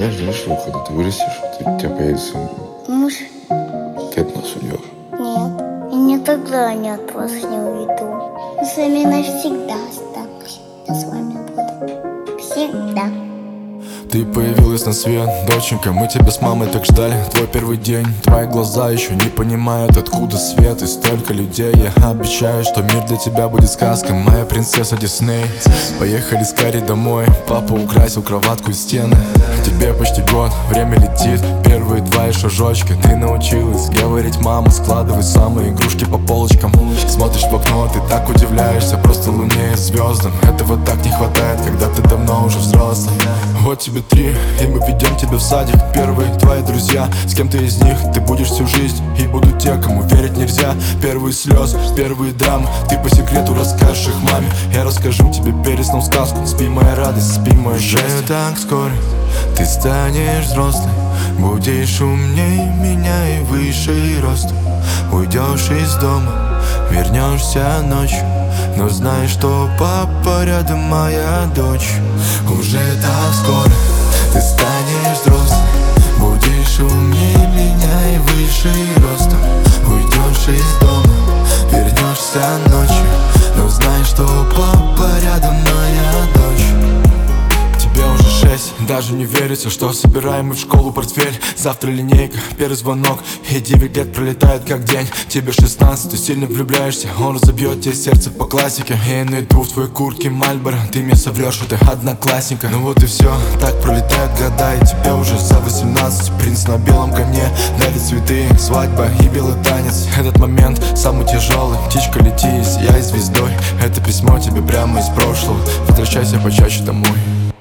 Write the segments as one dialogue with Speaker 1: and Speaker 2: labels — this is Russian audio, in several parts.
Speaker 1: знаешь, что когда ты вырастешь, у тебя появится
Speaker 2: Муж?
Speaker 1: ты от нас уйдешь.
Speaker 2: Нет, я никогда не от вас не уйду. Я с вами навсегда останусь. Я с вами буду. Всегда.
Speaker 3: Ты появилась на свет, доченька, мы тебя с мамой так ждали. Твой первый день, твои глаза еще не понимают, откуда свет и столько людей. Я обещаю, что мир для тебя будет сказкой, моя принцесса Дисней. Поехали скорее домой, папа украсил кроватку и стены. Тебе почти год, время летит, первые твои шажочки. Ты научилась говорить, мама, складывай самые игрушки по полочкам. Смотришь в окно, ты так удивляешься, просто луне и звездам. Этого так не хватает, когда ты давно уже взрослый. Вот тебе 3, и мы ведем тебя в садик. Первые твои друзья, с кем-то из них ты будешь всю жизнь. И будут те, кому верить нельзя. Первые слезы, первые драмы, ты по секрету расскажешь их маме. Я расскажу тебе перед сном сказку. Спи, моя радость, спи, мое счастье. Так скоро ты станешь взрослой, будешь умней меня и выше ростом. Уйдешь из дома, вернешься ночью, но знай, что папа рядом, моя дочь. Уже так скоро ты станешь взрослой, будешь умнее меня и выше ростом. Уйдешь из дома, вернешься ночью, но знай, что папа рядом, моя дочь. Тебе уже 6, даже не верится, что собираем мы в школу портфель. Завтра линейка, первый звонок, и 9 лет пролетают как день. Тебе 16, ты сильно влюбляешься, он разобьет тебе сердце по классике. Я найду в твоей куртке Мальборо, ты мне соврешь, что ты одноклассника. Ну вот и все, так пролетают года, и тебе уже за 18. Принц на белом коне, дарит цветы, свадьба и белый танец. Этот момент самый тяжелый, птичка лети, я звездой. Это письмо тебе прямо из прошлого, возвращайся почаще домой.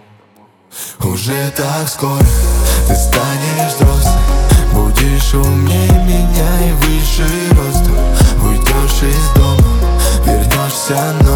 Speaker 3: Уже так скоро ты станешь взрослой, будешь умнее меня и выше ростом. Уйдешь из дома, вернешься